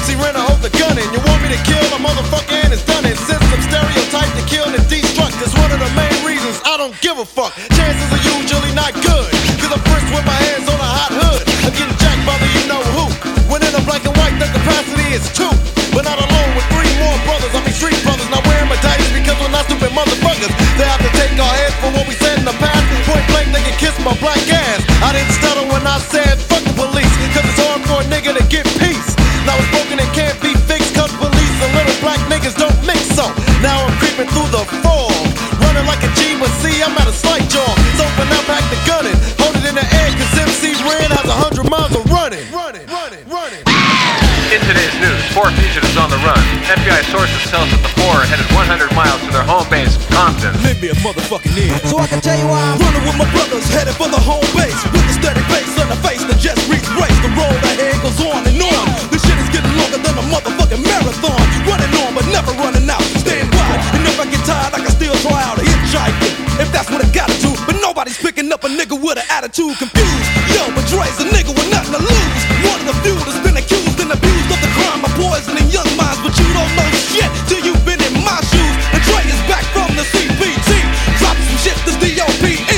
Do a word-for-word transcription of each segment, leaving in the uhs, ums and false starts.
C Ren, I hold the gun in. You want me to kill a motherfucker and it's done. It sends some stereotype to kill and destruct. It's one of the main reasons I don't give a fuck. Chances are usually not good, cause I'm first with my hands on a hot hood. I'm getting jacked by the you know who. When in a black and white, the capacity is two. But not alone with three more brothers. I mean street brothers, not wearing medallions because we're not stupid motherfuckers. They have to take our heads for what we said in the past. Point blank, they can kiss my black ass. I didn't stutter when I said fuck the police, cause it's hard for a nigga to get peace. Now it's broken and can't be fixed, cause police and little black niggas don't mix so. Now I'm creeping through the fog, running like a G, but see I'm at a slight jog. So open up, back the gun and hold it in the air, cause M C Ren has a hundred miles of running. Running, running, running. In today's news, four fugitives on the run. F B I sources tell us that the four are headed one hundred miles to their home base, Compton. Lend me a motherfucking ear, so I can tell you why I'm running with my brothers, headed for the home base. With a steady face on the face that just reached race. The road ahead goes on and on. This shit is getting longer than a motherfucking marathon. Running on but never running out. Stand wide, and if I get tired, I can still try out a hitchhiker, if that's what I gotta do. But nobody's picking up a nigga with an attitude confused. Yo, but Dre's a nigga with nothing to lose. One of the few that's been accused and abused of the crime of poisoning young minds. But you don't know shit till you've been in my shoes. And Dre is back from the C P T, dropping some shit that's D O P E.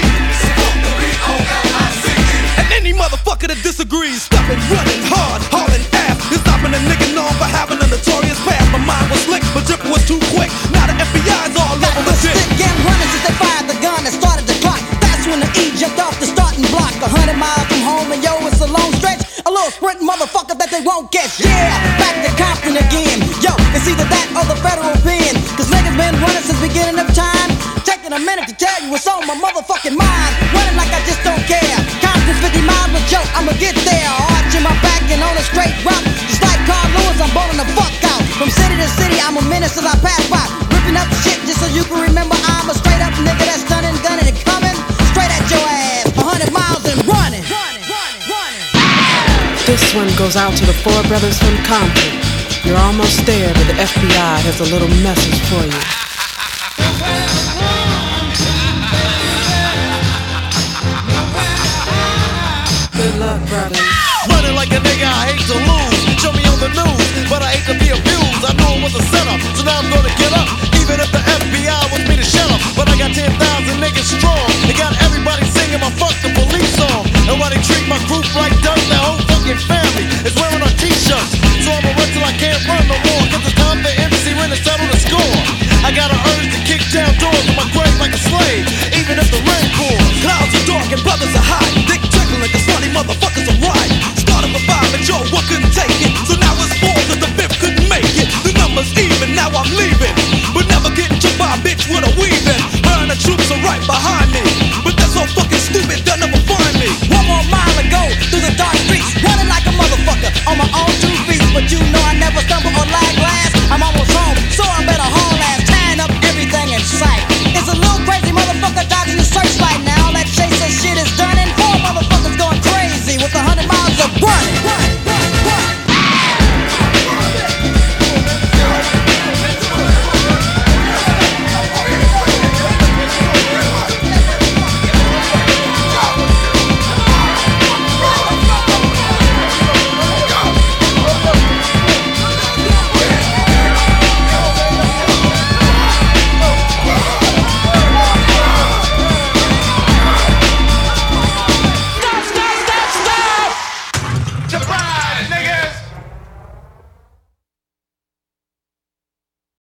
And any motherfucker that disagrees, stopping running hard, hauling ass, is stopping a nigga known for having a notorious past. My mind was slick, but drip was too quick. Now the F B I's all over the shit. Stick and running since they fired the gun and started the clock. That's when the E jumped off the starting block. A hundred miles from home and yo, it's a long stretch. A little sprint motherfucker that they won't catch. Yeah, back to Compton again. Yo, it's either that or the federal pen. Cause niggas been running since beginning of time. Taking a minute to tell you what's on my motherfucking mind. Running like I just don't care. Compton's fifty miles, but yo, I'ma get there. Arching my back and on a straight route. Just like Carl Lewis, I'm bowling the fuck out. From city to city, I'm a menace as I pass by. Ripping up the shit just so you can remember I'm a straight up nigga that's stunning, gunning and coming straight at your ass. A hundred miles and running. This one goes out to the four brothers from Compton. You're almost there, but the F B I has a little message for you. Good luck, brothers. Running like a nigga, I hate to lose. Show me on the news, but I hate to be abused. I knew it was a setup, so now I'm gonna get up. Even if the F B I wants me to shut up, but I got ten thousand niggas strong. They got everybody singing my fuck the police song. And while they treat my group like dirt, their whole fucking family is wearing our t-shirts. So I'm a